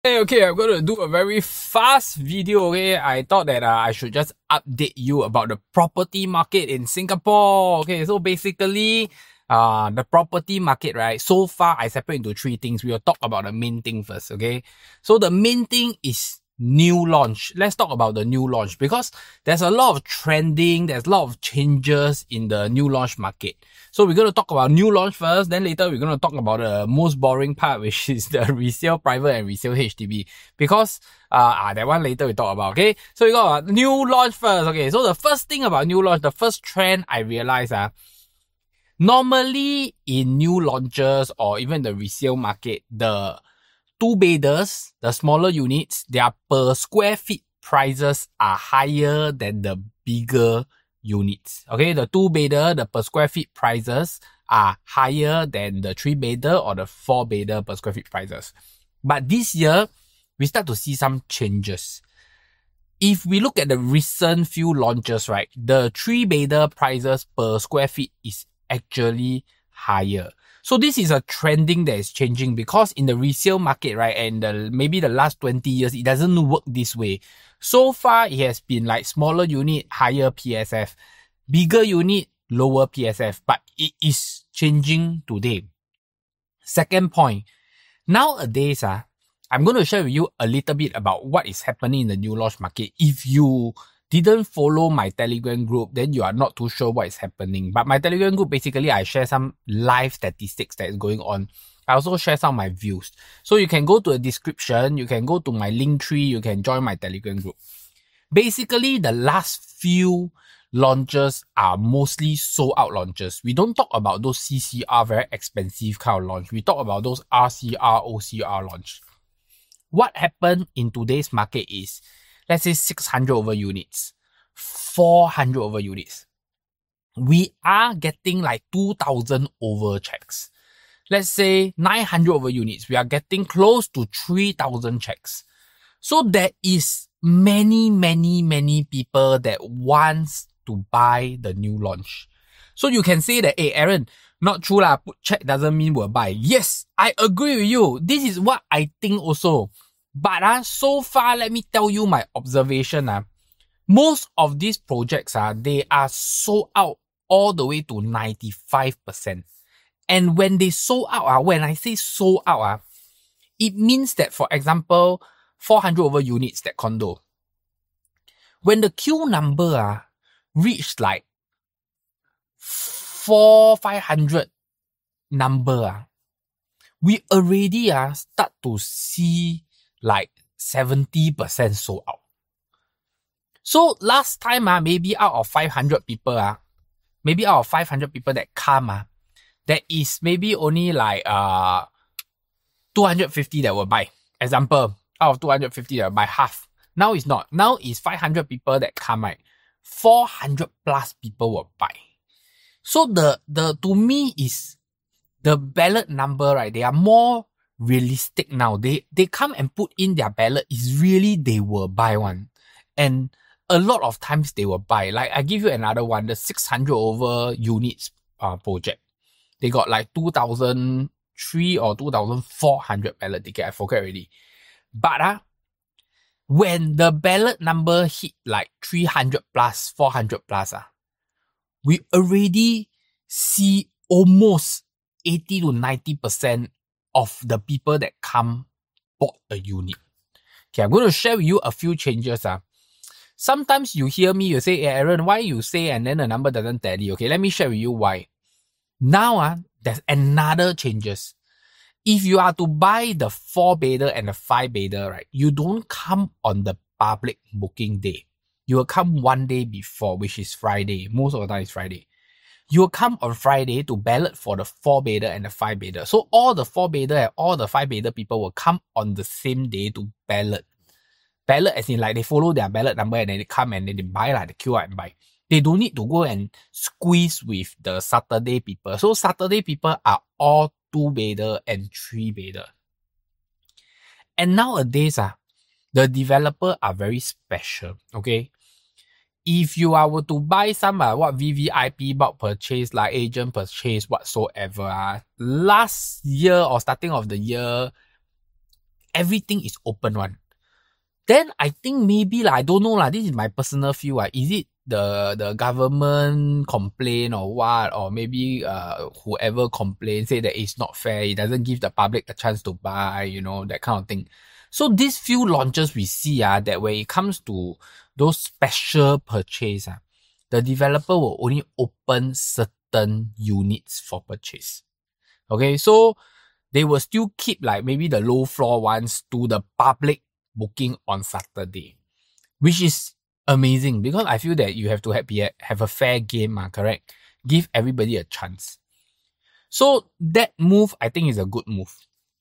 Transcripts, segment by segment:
Okay, I'm going to do a very fast video, okay? I thought that I should just update you about the property market in Singapore. Okay, so basically, the property market, right? So far, I separate into three things. We will talk about the main thing first, okay? So the main thing is new launch. Let's talk about the new launch because there's a lot of trending, there's a lot of changes in the new launch market. So we're going to talk about new launch first, then later we're going to talk about the most boring part, which is the resale private and resale HDB, because that one later we talk about, okay? So we got new launch first, okay? So the first thing about new launch, the first trend I realized, normally in new launches or even the resale market, the two-bedders, the smaller units, their per square feet prices are higher than the bigger units. Okay, the two-bedder, the per square feet prices are higher than the three-bedder or the four-bedder per square feet prices. But this year, we start to see some changes. If we look at the recent few launches, right, the three-bedder prices per square feet is actually higher. So this is a trending that is changing because in the resale market, right, and maybe the last 20 years, it doesn't work this way. So far, it has been like smaller unit, higher PSF, bigger unit, lower PSF, but it is changing today. Second point, nowadays, I'm going to share with you a little bit about what is happening in the new launch market. If you didn't follow my Telegram group, then you are not too sure what is happening. But my Telegram group, basically, I share some live statistics that is going on. I also share some of my views. So you can go to the description, you can go to my link tree, you can join my Telegram group. Basically, the last few launches are mostly sold out launches. We don't talk about those CCR, very expensive kind of launch. We talk about those RCR, OCR launch. What happened in today's market is, let's say 600 over units, 400 over units. We are getting like 2,000 over checks. Let's say 900 over units. We are getting close to 3,000 checks. So there is many people that wants to buy the new launch. So you can say that, hey Aaron, not true lah, put check doesn't mean we'll buy. Yes, I agree with you. This is what I think also. But so far, let me tell you my observation. Most of these projects, they are sold out all the way to 95%. And when they sold out, when I say sold out, it means that, for example, 400 over units, that condo. When the queue number reached like 500 number, we already start to see like 70% sold out. So last time, maybe out of 500 people, maybe out of 500 people that come, there is maybe only like 250 that will buy. Example, out of 250 that will buy half. Now it's not. Now it's 500 people that come, right? 400 plus people will buy. So the to me is the ballot number, right? They are more realistic now. They come and put in their ballot is really they will buy one. And a lot of times they will buy. Like I give you another one, the 600 over units project. They got like 2,003 or 2,400 ballot ticket. I forget already. But when the ballot number hit like 300 plus, 400 plus, we already see almost 80 to 90% of the people that come bought a unit. Okay, I'm going to share with you a few changes. Sometimes you hear me, you say, hey, Aaron, why you say and then the number doesn't tally? Okay, let me share with you why. Now, there's another changes. If you are to buy the 4-bedder and the 5-bedder, right, you don't come on the public booking day. You will come one day before, which is Friday. Most of the time it's Friday. You will come on Friday to ballot for the 4-bedder and the 5-bedder. So all the 4-bedder and all the 5-bedder people will come on the same day to ballot. Ballot as in like they follow their ballot number and then they come and then they buy, like they queue up and buy. They don't need to go and squeeze with the Saturday people. So Saturday people are all 2-bedder and 3-bedder. And nowadays, the developer are very special, okay? If you were to buy some VVIP bulk purchase, like agent purchase whatsoever, last year or starting of the year, everything is open one. Then I think maybe I don't know this is my personal view. Is it the government complain or what? Or maybe whoever complains say that it's not fair, it doesn't give the public a chance to buy, that kind of thing. So these few launches we see that when it comes to those special purchase, the developer will only open certain units for purchase. Okay, so they will still keep maybe the low floor ones to the public booking on Saturday, which is amazing because I feel that you have to have a fair game, correct? Give everybody a chance. So that move, I think, is a good move.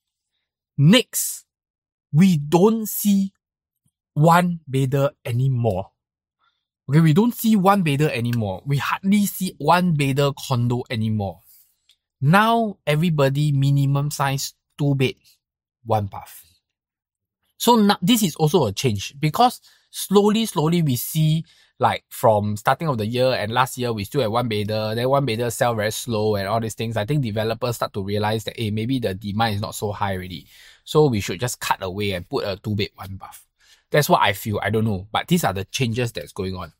Next, we don't see one bedder anymore. Okay, we don't see one bedder anymore. We hardly see one bedder condo anymore. Now, everybody minimum size 2 bed, 1 bath. So now, this is also a change because slowly we see from starting of the year and last year, we still have 1 bedder. Then 1 bedder sell very slow and all these things. I think developers start to realize that, maybe the demand is not so high already. So we should just cut away and put a 2 bed, 1 bath. That's what I feel. I don't know. But these are the changes that's going on.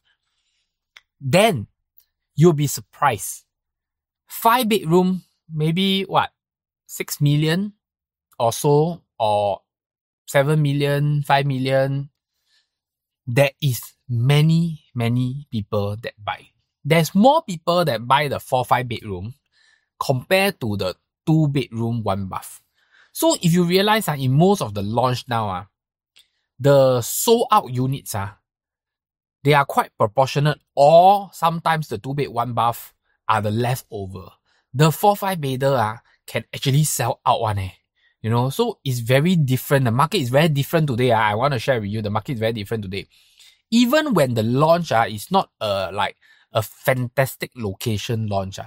Then you'll be surprised. 5 bedroom, maybe 6 million or so, or 7 million, 5 million. There is many people that buy. There's more people that buy the 4-5 bedroom compared to the 2 bedroom, 1 bath. So if you realize in most of the launch now, the sold out units they are quite proportionate, or sometimes the 2 bed, 1 bath are the leftover. The 4-5 bedder can actually sell out one. So it's very different. The market is very different today. I want to share with you, the market is very different today. Even when the launch is not a fantastic location launch,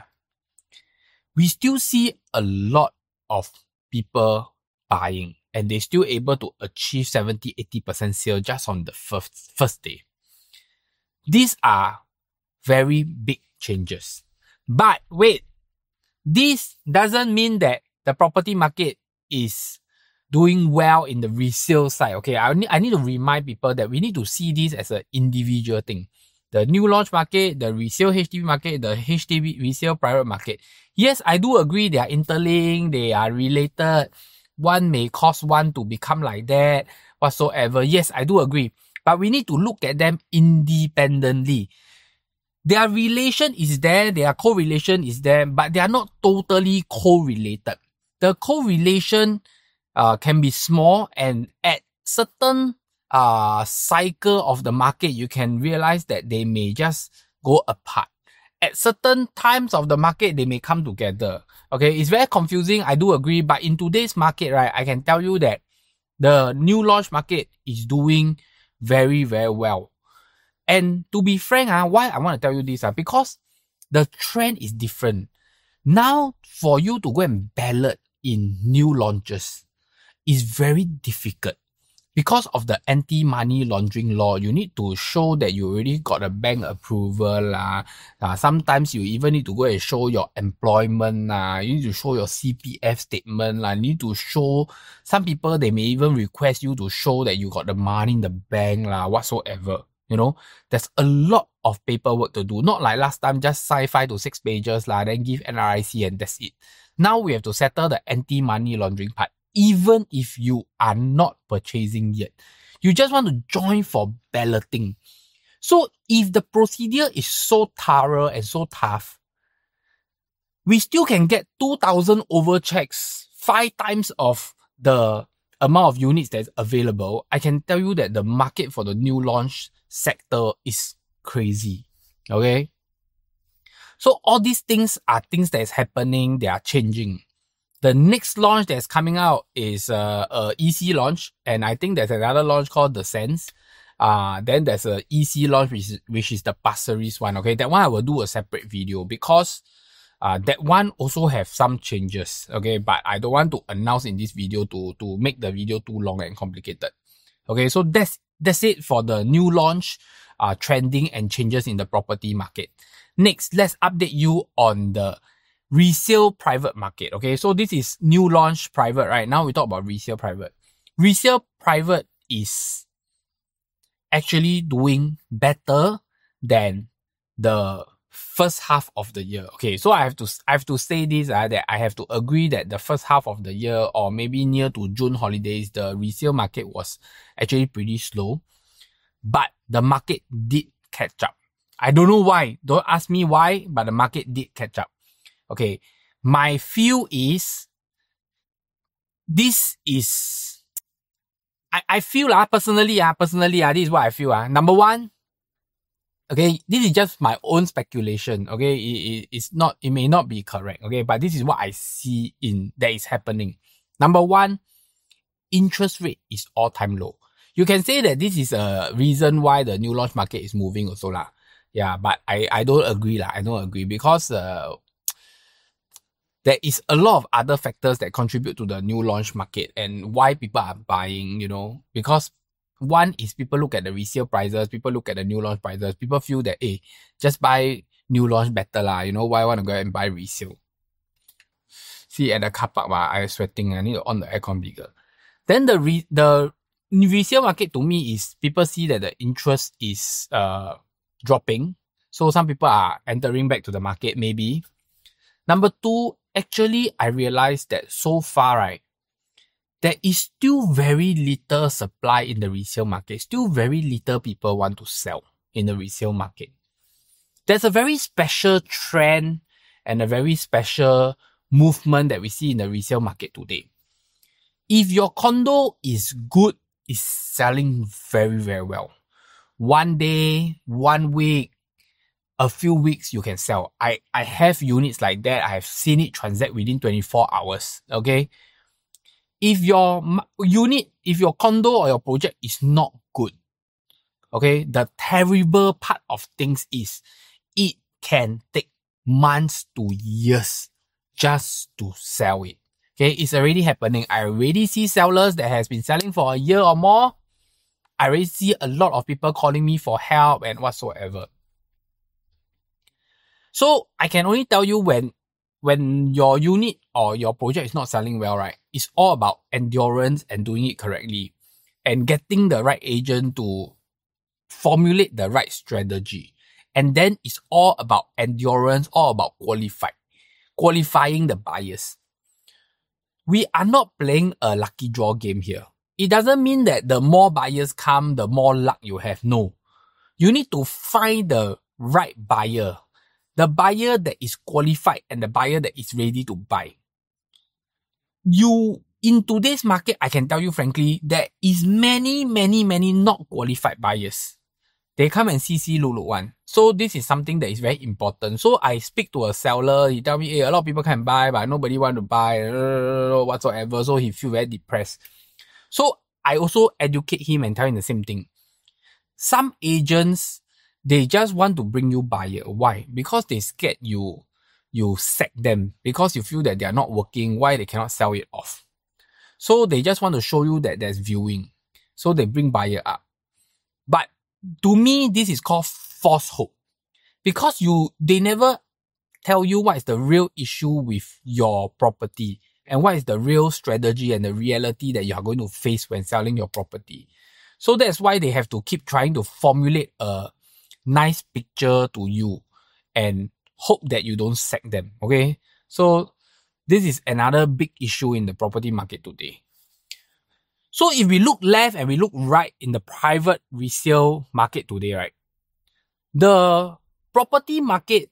we still see a lot of people buying, and they still able to achieve 70-80% sale just on the first day. These are very big changes. But wait, this doesn't mean that the property market is doing well in the resale side. Okay, I need to remind people that we need to see this as an individual thing. The new launch market, the resale HDB market, the HDB resale private market. Yes, I do agree they are interlinked, they are related. One may cause one to become like that, whatsoever. Yes, I do agree. But we need to look at them independently. Their relation is there, their correlation is there, but they are not totally correlated. The correlation can be small, and at certain cycle of the market, you can realize that they may just go apart. At certain times of the market, they may come together. Okay, it's very confusing, I do agree, but in today's market, I can tell you that the new launch market is doing very well. And to be frank, why I want to tell you this? Because the trend is different. Now, for you to go and ballot in new launches is very difficult. Because of the anti-money laundering law, you need to show that you already got a bank approval. Sometimes you even need to go and show your employment. You need to show your CPF statement. You need to show, some people, they may even request you to show that you got the money in the bank, whatsoever. There's a lot of paperwork to do. Not like last time, just sign 5 to 6 pages, then give NRIC and that's it. Now we have to settle the anti-money laundering part. Even if you are not purchasing yet, you just want to join for balloting. So if the procedure is so thorough and so tough, we still can get 2,000 overchecks, 5 times of the amount of units that's available. I can tell you that the market for the new launch sector is crazy. Okay? So all these things are things that is happening, they are changing. The next launch that's coming out is a EC launch, and I think there's another launch called The Sense. Then there's a EC launch which is the Pasir Ris one. Okay, that one I will do a separate video because that one also have some changes. Okay, but I don't want to announce in this video to make the video too long and complicated. Okay, so that's it for the new launch, trending and changes in the property market. Next, let's update you on the resale private market. Okay, so this is new launch private, right? Now we talk about resale private. resale private is actually doing better than the first half of the year. Okay, so I have to say this, that I have to agree that the first half of the year, or maybe near to June holidays, the resale market was actually pretty slow. But the market did catch up. I don't know why. Don't ask me why, but the market did catch up. Okay, my feel is, this is, I feel personally, this is what I feel. Number one, okay, this is just my own speculation. Okay, it may not be correct. Okay, but this is what I see that is happening. Number one, interest rate is all-time low. You can say that this is a reason why the new launch market is moving also lah. Yeah, but I don't agree lah. I don't agree because there is a lot of other factors that contribute to the new launch market and why people are buying, because one is people look at the resale prices, people look at the new launch prices, people feel that, just buy new launch better lah, why want to go and buy resale? See, at the car park, I'm sweating, I need to on the aircon bigger. Then the resale market to me is, people see that the interest is dropping, so some people are entering back to the market maybe. Number two, actually, I realized that so far, right, there is still very little supply in the resale market. Still very little people want to sell in the resale market. There's a very special trend and a very special movement that we see in the resale market today. If your condo is good, it's selling very, very well. One day, 1 week, a few weeks, you can sell. I have units like that. I have seen it transact within 24 hours. Okay. If your condo or your project is not good, okay, the terrible part of things is it can take months to years just to sell it. Okay. It's already happening. I already see sellers that has been selling for a year or more. I already see a lot of people calling me for help and whatsoever. So I can only tell you when your unit or your project is not selling well, right? It's all about endurance and doing it correctly and getting the right agent to formulate the right strategy. And then it's all about endurance, all about qualifying the buyers. We are not playing a lucky draw game here. It doesn't mean that the more buyers come, the more luck you have. No. You need to find the right buyer. The buyer that is qualified and the buyer that is ready to buy. In today's market, I can tell you frankly, there is many not qualified buyers. They come and see look one. So this is something that is very important. So I speak to a seller, he tell me, a lot of people can buy, but nobody want to buy, whatsoever. So he feel very depressed. So I also educate him and tell him the same thing. Some agents, they just want to bring you buyer. Why? Because they scared you sack them. Because you feel that they are not working, why they cannot sell it off. So they just want to show you that there's viewing. So they bring buyer up. But to me, this is called false hope. Because they never tell you what is the real issue with your property and what is the real strategy and the reality that you are going to face when selling your property. So that's why they have to keep trying to formulate a nice picture to you and hope that you don't sack them. Okay. So this is another big issue in the property market today. So if we look left and we look right in the private resale market today, right? The property market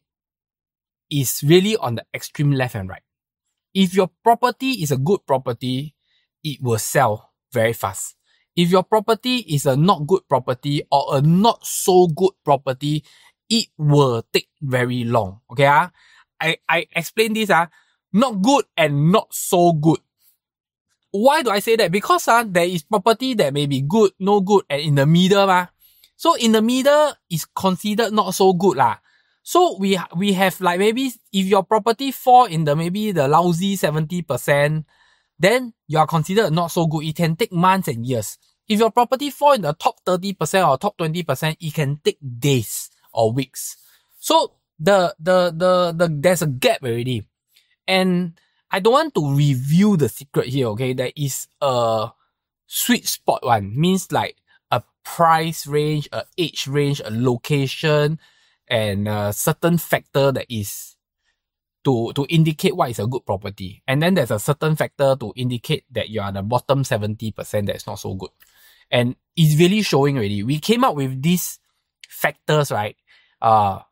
is really on the extreme left and right. If your property is a good property, it will sell very fast. If your property is a not good property or a not so good property, it will take very long. Okay, I explain this, not good and not so good. Why do I say that? Because there is property that may be good, no good, and in the middle. So in the middle is considered not so good lah. So we have like maybe if your property fall in maybe the lousy 70%, then you are considered not so good. It can take months and years. If your property fall in the top 30% or top 20%, it can take days or weeks. So there's a gap already. And I don't want to reveal the secret here, okay? There is a sweet spot one, means like a price range, a age range, a location, and a certain factor that is to indicate what is a good property. And then there's a certain factor to indicate that you are the bottom 70% that's not so good. And it's really showing already. We came up with these factors, right? 5,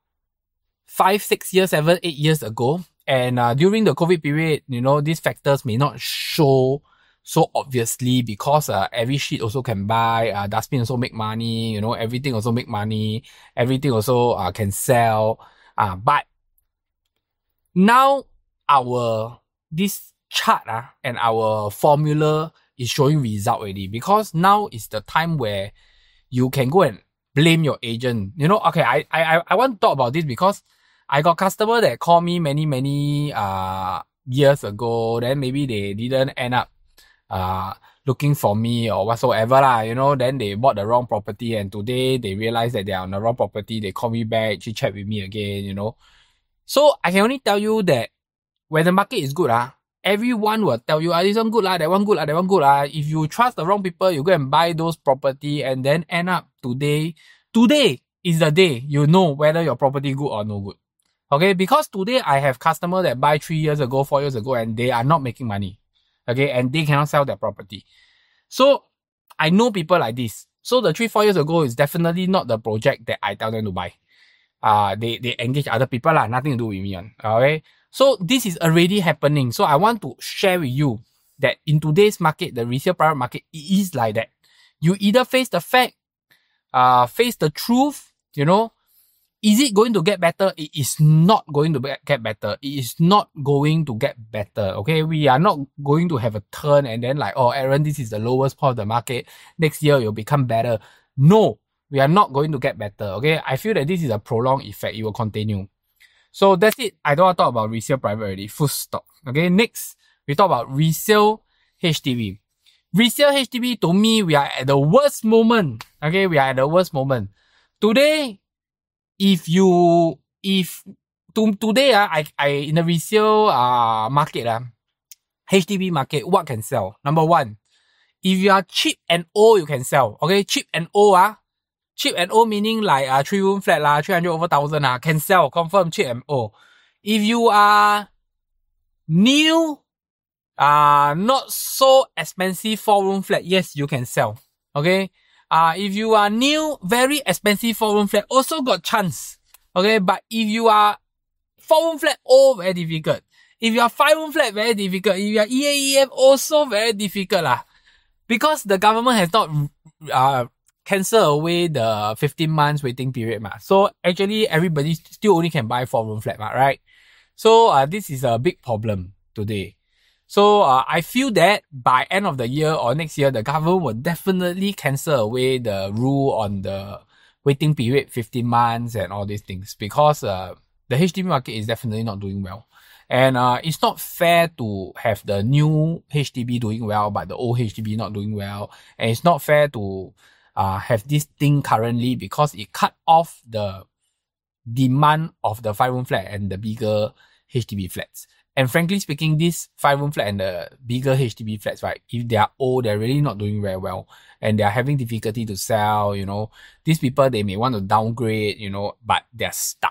6 years, 7, 8 years ago. And during the COVID period, these factors may not show so obviously because every shit also can buy, dustbin also make money, everything also make money, everything also can sell. But now this chart and our formula is showing result already, because now is the time where you can go and blame your agent. Okay, I want to talk about this because I got customer that called me many years ago. Then maybe they didn't end up looking for me or whatsoever lah. Then they bought the wrong property, and today they realize that they are on the wrong property. They call me back, she chat with me again. So I can only tell you that when the market is good, everyone will tell you, this one good that one good that one good If you trust the wrong people, you go and buy those property, and then end up today is the day you know whether your property good or no good. Okay, because today I have customer that buy 3 years ago, 4 years ago, and they are not making money. Okay, and they cannot sell their property. So I know people like this. So the 3-4 years ago is definitely not the project that I tell them to buy. They engage other people nothing to do with me okay. So this is already happening. So I want to share with you that in today's market, the resale private market, it is like that. You either face the fact, face the truth, Is it going to get better? It is not going to get better. It is not going to get better. Okay, we are not going to have a turn and then like, oh, Aaron, this is the lowest part of the market. Next year it'll become better. No, we are not going to get better. Okay, I feel that this is a prolonged effect. It will continue. So that's it. I don't want to talk about resale private already. Full stop. Okay, next we talk about resale HDB. Resale HDB, to me, we are at the worst moment. Okay, we are at the worst moment. Today, today I in the resale market HDB market, what can sell? Number one, if you are cheap and old, you can sell. Okay, cheap and old cheap and old meaning like 3-room flat 300 over 1,000 can sell, confirm cheap and old. If you are new, not so expensive 4-room flat, yes, you can sell. Okay. If you are new, very expensive 4-room flat, also got chance. Okay, but if you are 4-room flat, very difficult. If you are 5-room flat, very difficult. If you are EAEF, also very difficult because the government has not cancelled away the 15 months waiting period So actually, everybody still only can buy 4-room flat right? So this is a big problem today. So I feel that by end of the year or next year, the government will definitely cancel away the rule on the waiting period, 15 months and all these things, because the HDB market is definitely not doing well. And it's not fair to have the new HDB doing well, but the old HDB not doing well. And it's not fair to have this thing currently, because it cut off the demand of the 5-room flat and the bigger HDB flats. And frankly speaking, this 5-room flat and the bigger HDB flats, right, if they are old, they're really not doing very well. And they're having difficulty to sell, These people, they may want to downgrade, but they're stuck.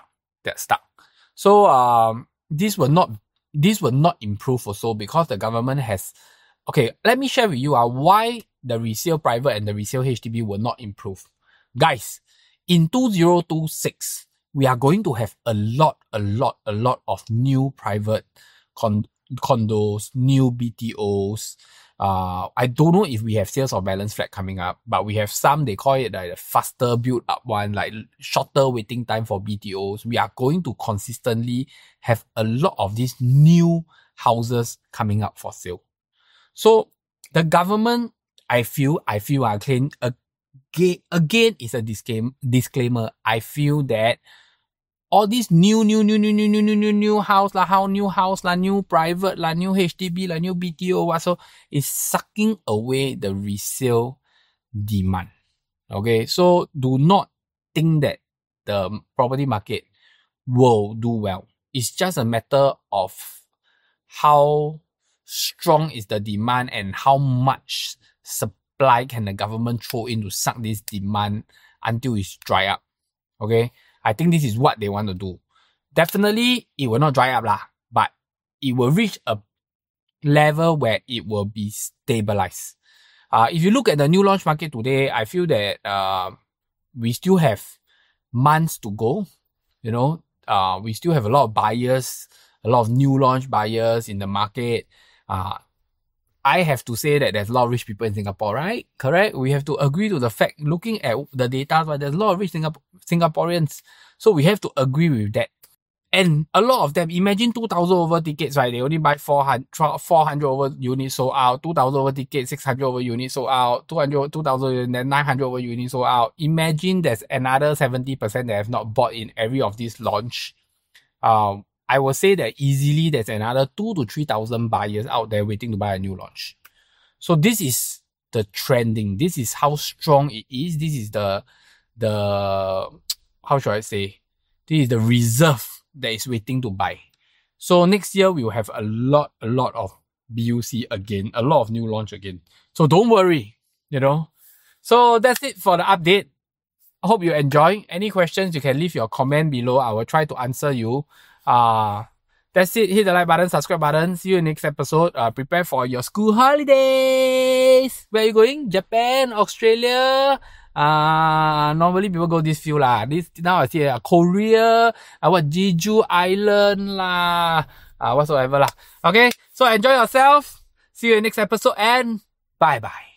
So, this will not improve also, because the government has... Okay, let me share with you why the resale private and the resale HDB will not improve. Guys, in 2026, we are going to have a lot of new private condos, new BTOs. I don't know if we have sales of balance flat coming up, but we have some, they call it like a faster build up one, like shorter waiting time for BTOs. We are going to consistently have a lot of these new houses coming up for sale. So the government, I feel again is a disclaimer. I feel that all these new house new private new HDB new BTO so is sucking away the resale demand. Okay, so do not think that the property market will do well. It's just a matter of how strong is the demand and how much supply can the government throw in to suck this demand until it's dry up? Okay, I think this is what they want to do. Definitely, it will not dry up lah, but it will reach a level where it will be stabilized. If you look at the new launch market today, I feel that we still have months to go. You know, we still have a lot of buyers, a lot of new launch buyers in the market. I have to say that there's a lot of rich people in Singapore, right? Correct? We have to agree to the fact, looking at the data, but there's a lot of rich Singaporeans. So we have to agree with that. And a lot of them, imagine 2,000 over tickets, right? They only buy 400 over units sold out, 2,000 over tickets, 600 over units sold out, 2,000, then 900 over units sold out. Imagine there's another 70% that have not bought in every of these launch. I will say that easily there's another 2,000 to 3,000 buyers out there waiting to buy a new launch. So this is the trending. This is how strong it is. This is the how should I say? This is the reserve that is waiting to buy. So next year we will have a lot of BUC again, a lot of new launch again. So don't worry, you know. So that's it for the update. I hope you enjoy. Any questions, you can leave your comment below. I will try to answer you. That's it. Hit the like button, subscribe button. See you in the next episode. Prepare for your school holidays. Where are you going? Japan, Australia? Normally people go this few lah. This now I see Korea, Jeju Island lah, whatsoever lah. Okay, so enjoy yourself. See you in the next episode and bye bye.